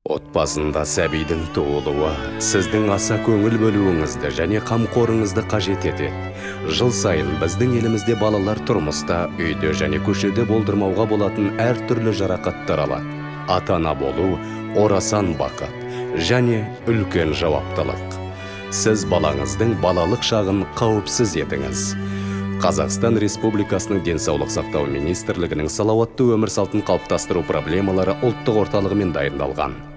Отбасында сәбидің туылуы сіздің аса көңіл бөлуіңізді және қамқорыңызды қажет етеді. Жыл сайын біздің елімізде балалар тұрмыста, үйде және көшеде болдырмауға болатын әртүрлі жарақаттар алады. Ата-ана болу орасан бақыт және үлкен жауаптылық. Сіз балаңыздың балалық шағын қауіпсіз етіңіз. Қазақстан Республикасының Денсаулық сақтау министрлігінің салауатты өмір салтын қалыптастыру проблемалары ұлттық орталығымен дайындалған.